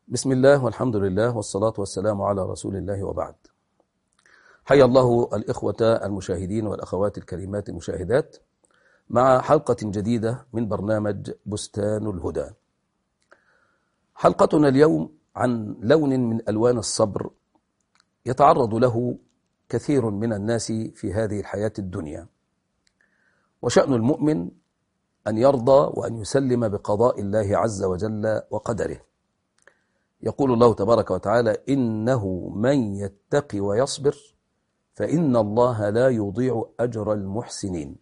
بسم الله والحمد لله والصلاة والسلام على رسول الله وبعد. حيا الله الإخوة المشاهدين والأخوات الكريمات المشاهدات مع حلقة جديدة من برنامج بستان الهدى. حلقتنا اليوم عن لون من ألوان الصبر يتعرض له كثير من الناس في هذه الحياة الدنيا، وشأن المؤمن أن يرضى وأن يسلم بقضاء الله عز وجل وقدره. يقول الله تبارك وتعالى: إنه من يتق ويصبر فإن الله لا يضيع أجر المحسنين.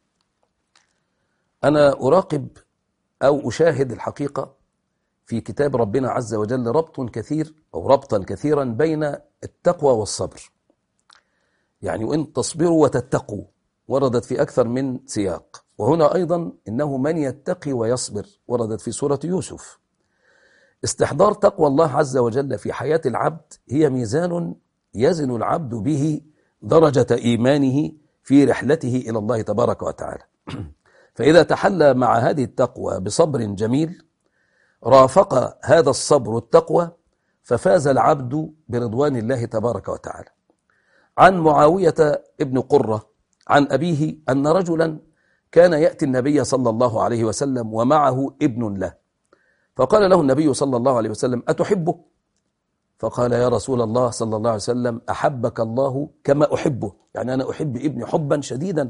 أنا أراقب أو أشاهد الحقيقة في كتاب ربنا عز وجل ربطا كثيرا بين التقوى والصبر. يعني وإن تصبروا وتتقوا وردت في أكثر من سياق، وهنا أيضا إنه من يتقي ويصبر وردت في سورة يوسف. استحضار تقوى الله عز وجل في حياة العبد هي ميزان يزن العبد به درجة إيمانه في رحلته إلى الله تبارك وتعالى. فإذا تحلى مع هذه التقوى بصبر جميل رافق هذا الصبر التقوى، ففاز العبد برضوان الله تبارك وتعالى. عن معاوية ابن قرة عن أبيه أن رجلا كان يأتي النبي صلى الله عليه وسلم ومعه ابن له، فقال له النبي صلى الله عليه وسلم: أتحبه؟ فقال: يا رسول الله صلى الله عليه وسلم أحبك الله كما أحبه، يعني أنا أحب ابني حبا شديدا،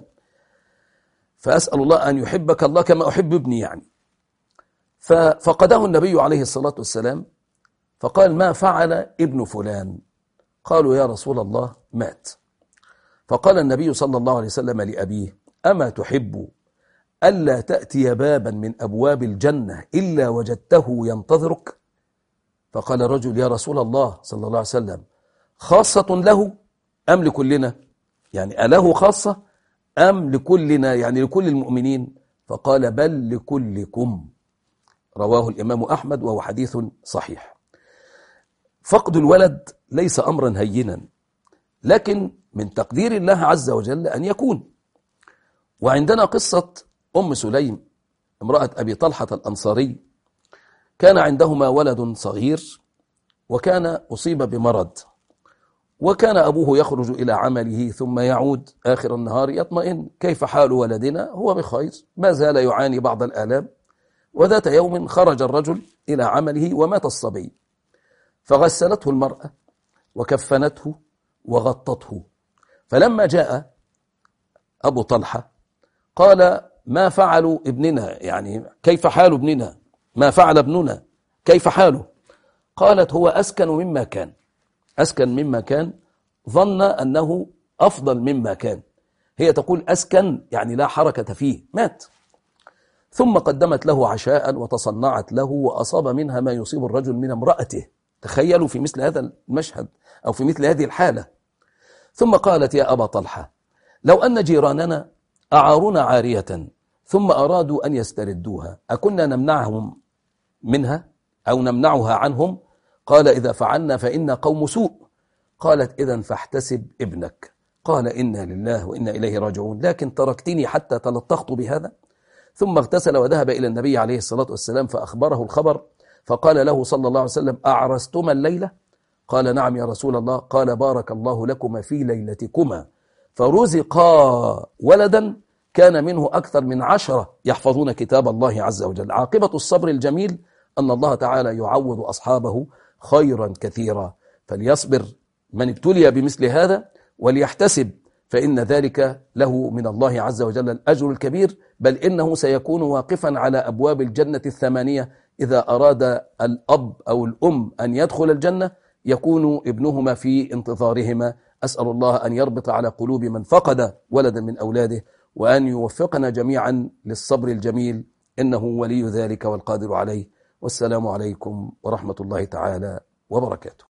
فأسأل الله أن يحبك الله كما أحب ابني يعني. ففقده النبي عليه الصلاة والسلام، فقال: ما فعل ابن فلان؟ قالوا: يا رسول الله مات. فقال النبي صلى الله عليه وسلم لأبيه: أما تحب ألا تأتي بابا من أبواب الجنة إلا وجدته ينتظرك؟ فقال الرجل: يا رسول الله صلى الله عليه وسلم خاصة له أم لكلنا؟ يعني أله خاصة أم لكلنا، يعني لكل المؤمنين؟ فقال: بل لكلكم. رواه الإمام أحمد وهو حديث صحيح. فقد الولد ليس أمرا هينا، لكن من تقدير الله عز وجل أن يكون. وعندنا قصة أم سليم امرأة أبي طلحة الأنصاري، كان عندهما ولد صغير وكان أصيب بمرض، وكان أبوه يخرج إلى عمله ثم يعود آخر النهار يطمئن: كيف حال ولدنا؟ هو بخير، ما زال يعاني بعض الآلام. وذات يوم خرج الرجل إلى عمله ومات الصبي، فغسلته المرأة وكفنته وغطته. فلما جاء أبو طلحة قال: ما فعل ابننا؟ يعني كيف حال ابننا؟ ما فعل ابننا؟ كيف حاله؟ قالت: هو أسكن مما كان، ظن أنه أفضل مما كان. هي تقول أسكن يعني لا حركة فيه، مات. ثم قدمت له عشاء وتصنعت له، وأصاب منها ما يصيب الرجل من امرأته. تخيلوا في مثل هذا المشهد أو في مثل هذه الحالة. ثم قالت: يا أبا طلحة، لو أن جيراننا أعارونا عارية ثم أرادوا أن يستردوها أكنا نمنعهم منها أو نمنعها عنهم؟ قال: إذا فعلنا فإنا قوم سوء. قالت: إذن فاحتسب ابنك. قال: إنا لله وإنا إليه راجعون، لكن تركتني حتى تلطخت بهذا. ثم اغتسل وذهب إلى النبي عليه الصلاة والسلام فأخبره الخبر، فقال له صلى الله عليه وسلم: أعرستما الليلة؟ قال: نعم يا رسول الله. قال: بارك الله لكما في ليلتكما. فرزقا ولدا كان منه أكثر من 10 يحفظون كتاب الله عز وجل. عاقبة الصبر الجميل أن الله تعالى يعوض أصحابه خيرا كثيرا. فليصبر من ابتلي بمثل هذا وليحتسب، فإن ذلك له من الله عز وجل الأجر الكبير، بل إنه سيكون واقفا على أبواب الجنة 8. إذا أراد الأب أو الأم أن يدخل الجنة يكون ابنهما في انتظارهما. أسأل الله أن يربط على قلوب من فقد ولدا من أولاده، وأن يوفقنا جميعا للصبر الجميل، إنه ولي ذلك والقادر عليه. والسلام عليكم ورحمة الله تعالى وبركاته.